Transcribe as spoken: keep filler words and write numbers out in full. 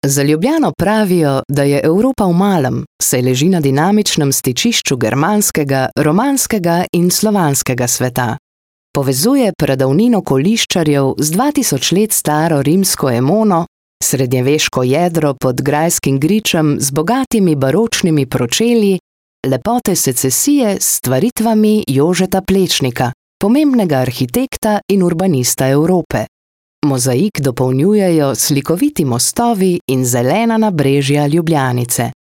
Za Ljubljano pravijo, da je Evropa v malem, saj leži na dinamičnem stičišču germanskega, romanskega in slovanskega sveta. Povezuje pradavnino koliščarjev z dva tisoč let staro rimsko Emono, srednjeveško jedro pod grajskim gričem z bogatimi baročnimi pročelji, lepote secesije s stvaritvami Jožeta Plečnika, pomembnega arhitekta in urbanista Evrope. Mozaik dopolnjujejo slikoviti mostovi in zelena nabrežja Ljubljanice.